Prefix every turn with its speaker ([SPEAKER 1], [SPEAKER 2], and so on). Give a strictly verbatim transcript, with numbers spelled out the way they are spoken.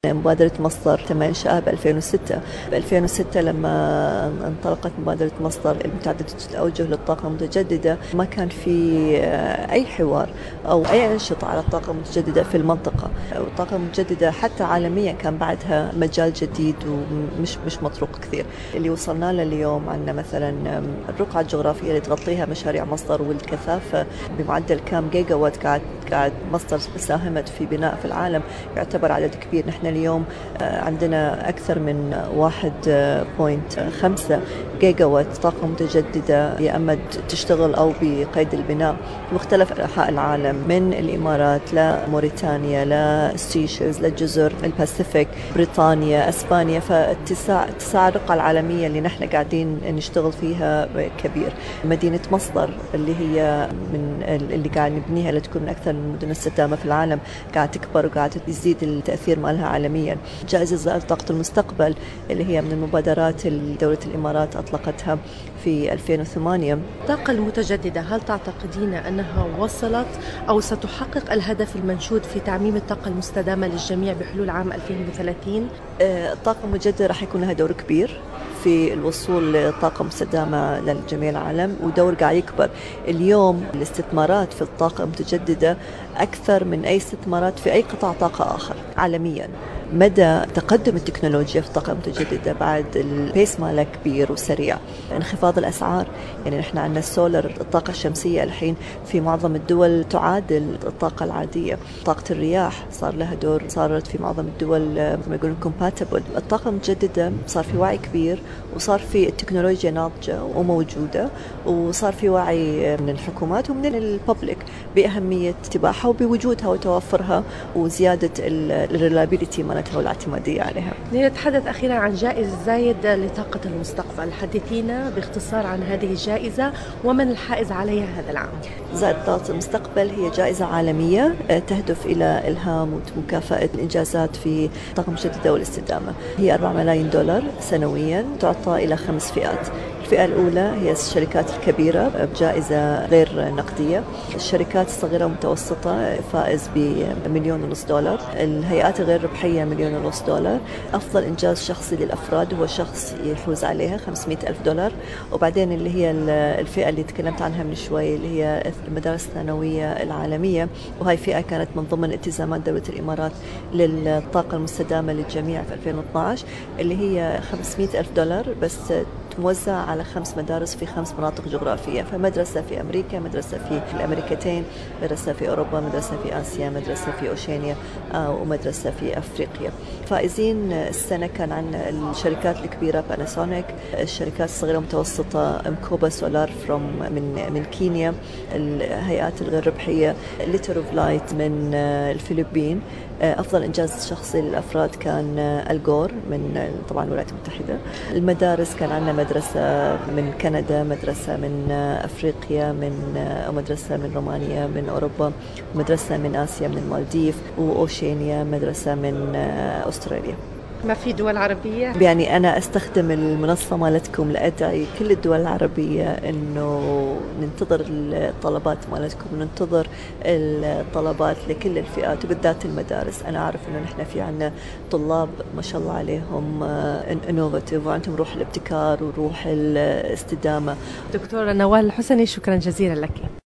[SPEAKER 1] مبادرة مصدر تم إنشائها ب ألفين وستة. ب ألفين وستة لما انطلقت مبادرة مصدر المتعددة الأوجه للطاقة المتجددة ما كان في أي حوار أو أي أنشطة على الطاقة المتجددة في المنطقة. والطاقة المتجددة حتى عالميا كان بعدها مجال جديد ومش مش مطروق كثير. اللي وصلنا له اليوم عندنا مثلا الرقعة الجغرافية اللي تغطيها مشاريع مصدر والكثافة بمعدل كام جيجا وات قاعد قاعد مصدر ساهمت في بناء في العالم يعتبر عدد كبير. نحن اليوم عندنا أكثر من واحد فاصلة خمسة جيجا وات طاقة متجددة يا أما تشتغل أو بقيد البناء في مختلف أنحاء العالم من الإمارات لموريتانيا للسيشلز للجزر الباسيفيك بريطانيا أسبانيا. فاتساع اتساع الرقعة العالمية اللي نحن قاعدين نشتغل فيها كبير. مدينة مصدر اللي هي من اللي قاعد نبنيها لتكون من أكثر المدن استدامة في العالم قاعد تكبر وقاعد تزيد التأثير مالها عالميا. جائزة طاقة المستقبل اللي هي من المبادرات اللي دولة الإمارات أطلقتها في ألفين وثمانية.
[SPEAKER 2] الطاقة المتجددة هل تعتقدين أنها وصلت أو ستحقق الهدف المنشود في تعميم الطاقة المستدامة للجميع بحلول عام ألفين وثلاثين؟
[SPEAKER 1] الطاقة المتجددة راح يكون لها دور كبير في الوصول لطاقة مستدامة لجميع العالم ودور قاعد يكبر. اليوم الاستثمارات في الطاقة المتجددة أكثر من أي استثمارات في أي قطاع طاقة آخر عالميا. مدى تقدم التكنولوجيا في الطاقة المتجددة بعد البيس ماله كبير وسريع. انخفاض الأسعار يعني نحن عندنا السولر الطاقة الشمسية الحين في معظم الدول تعادل الطاقة العادية. طاقة الرياح صار لها دور صارت في معظم الدول ما يقولون compatible. الطاقة المتجددة صار في وعي كبير وصار في التكنولوجيا ناضجة وموجودة وصار في وعي من الحكومات ومن الببليك بأهمية اتباعها وبوجودها وتوفرها وزيادة الريلابيليتي مالتها والاعتمادية عليها.
[SPEAKER 2] نتحدث أخيرا عن جائزة زايد لطاقة المستقبل. حدثينا باختصار عن هذه الجائزة ومن الحائز عليها هذا العام.
[SPEAKER 1] زايد طاقة المستقبل هي جائزة عالمية تهدف إلى إلهام ومكافأة الإنجازات في الطاقة المتجددة والاستدامة. هي أربعة ملايين دولار سنويا تعطى إلى خمس فئات. الفئة الأولى هي الشركات الكبيرة بجائزة غير نقدية. الشركات الصغيرة والمتوسطة فائز بمليون ونص دولار. الهيئات الغير ربحية مليون ونص دولار. أفضل إنجاز شخصي للأفراد هو شخص يفوز عليها خمسمائة ألف دولار. وبعدين اللي هي الفئة اللي تكلمت عنها من شوي اللي هي المدارس الثانوية العالمية وهي فئة كانت من ضمن التزامات دولة الإمارات للطاقة المستدامة للجميع في ألفين واثني عشر اللي هي خمسمائة ألف دولار بس موزع على خمس مدارس في خمس مناطق جغرافية. فمدرسة في أمريكا مدرسة في الأمريكتين مدرسة في أوروبا مدرسة في آسيا مدرسة في أوشينيا ومدرسة في أفريقيا. فائزين السنة كان عن الشركات الكبيرة باناسونيك الشركات الصغيرة والمتوسطة مكوبا سولار فروم من من كينيا الهيئات الغير ربحية ليتر اوف لايت من الفلبين. أفضل إنجاز شخصي للأفراد كان الجور من طبعا الولايات المتحدة. المدارس كان عندنا مدرسة من كندا مدرسة من أفريقيا من مدرسة من رومانيا من أوروبا مدرسة من آسيا من المالديف وأوشينيا مدرسة من أستراليا.
[SPEAKER 2] ما في دول عربية؟
[SPEAKER 1] يعني أنا أستخدم المنصة مالتكم لأدعي كل الدول العربية إنه ننتظر الطلبات مالتكم ننتظر الطلبات لكل الفئات وبالذات المدارس. أنا أعرف إنه نحن في عنا طلاب ما شاء الله عليهم انوفاتيف وعندهم روح الابتكار وروح الاستدامة.
[SPEAKER 2] دكتورة نوال الحسني شكرا جزيلا لك.